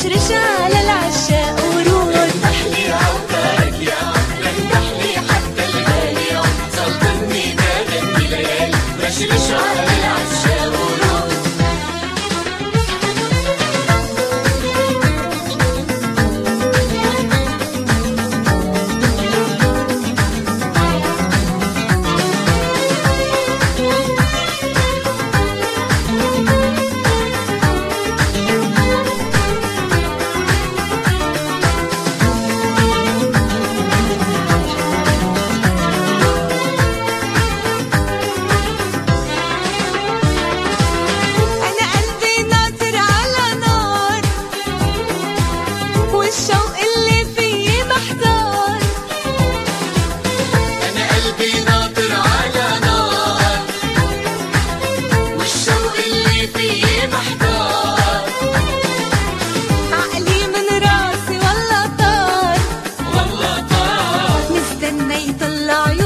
رشرش على العشاق ورود. افتحلي عوضك يا عمر، افتحلي حتى الغالي عم سلطني نادني ليالي، رشرش على العشاق ورود. والشوق اللي فيه محتار، أنا قلبي ناطر على نار، والشوق اللي فيه محتار. عقلي من راسي والله طار، والله طار، مستنى يطلع